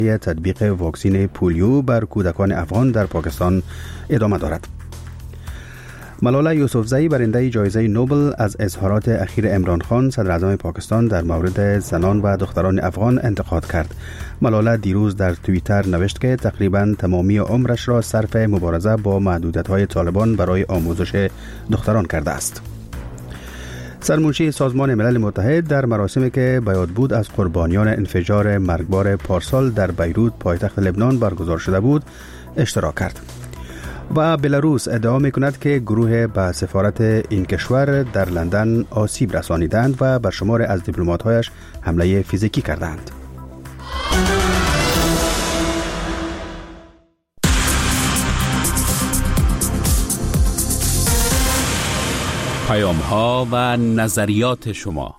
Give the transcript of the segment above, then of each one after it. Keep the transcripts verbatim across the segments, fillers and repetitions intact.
تطبیق واکسین پولیو بر کودکان افغان در پاکستان ادامه دارد. ملاله یوسفزئی برنده جایزه نوبل از اظهارات اخیر عمران خان صدر اعظم پاکستان در مورد زنان و دختران افغان انتقاد کرد. ملاله دیروز در توییتر نوشت که تقریباً تمامی عمرش را صرف مبارزه با محدودیت‌های طالبان برای آموزش دختران کرده است. سرمنشی سازمان ملل متحد در مراسمی که بیاد بود از قربانیان انفجار مرگبار پارسال در بیروت پایتخت لبنان برگزار شده بود اشتراک کرد. و بلاروس ادعا می‌کند که گروه به سفارت این کشور در لندن آسیب رسانیدند و بر شمار از دیپلمات‌هایش حمله فیزیکی کردند. پیام‌ها و نظریات شما.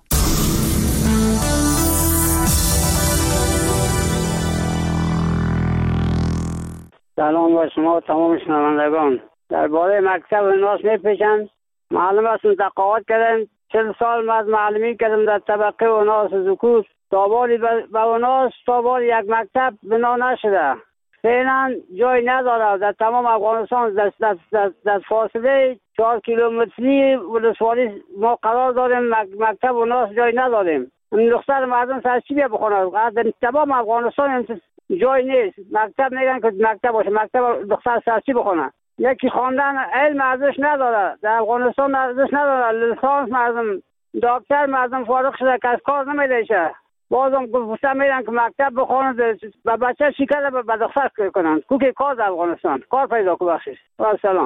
سلام با شما و تمام شنوندگان. درباره مکتب ناس میپیچند. معلم هستم تقاعد کردن. چل سال من معلمی کردم در طبقه و ناس زکوت. تابالی به وناس تابالی یک مکتب بنا نشده. فعلا جای نداره. در تمام افغانستان در, در, در, در فاصله چهار کیلومتری ولسوالی ما قرار داریم. مکتب و ناس جای نداریم. این دختر مردم سرچی بیا بخونه. در تمام افغانستان جای نیست. مکتب میگن که مکتب باشه. مکتب دختر سرچی بخونه. یکی خواندن علم ارزش نداره. در افغانستان ارزش نداره. لیسانس مردم دکتر مردم فارغ شده که از کار نمیده. بازم گفتم میرن که مکتب بخونن و بچه شکر به دختر کنن. کوکی کار در افغانستان کار پیدا کنه. بخشید و سلام.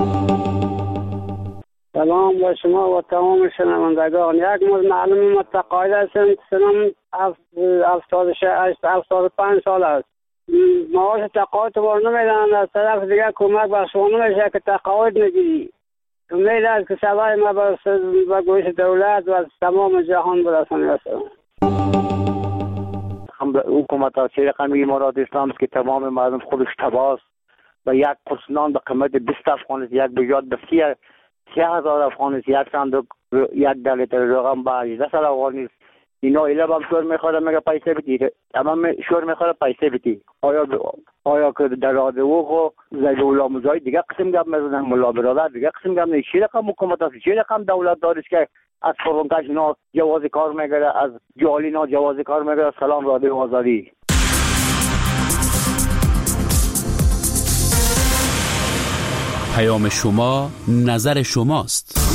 سلام با شما و تمام شنوندگان. یک مورد معلم متقاعد هستم. سنم هفتاد و پنج سال است. معاش تقاعد بار نمیدن. از طرف دیگه کمک بخشوانه نمیشه که تقاعد نگیری. امید است که صدای ما به گوش دولت و تمام جهان برسانه است. حکومت ها چه رقمی امارات اسلام است که تمام مردم خودش تباست و یک قرص نان به قیمت بیست افغان است. یک بجات به سی هزار افغان است. یک صندوق یک لیتر رقم به هجده سال افغان است. اینا ایلا هم شور میخوره میگه پیسه بدی. تمام شور میخوره پیسه بدی. آیا آیا که در رادیو خو زولا مزای دیگه قسم گپ میزنن. ملا برادر دیگه قسم گپ نه. چه رقم حکومت است چه رقم دولت داره که از فرونکش اینا جواز کار میگیره. از جالینا جواز کار میگیره. سلام رادیو آزادی. پیام شما نظر شماست.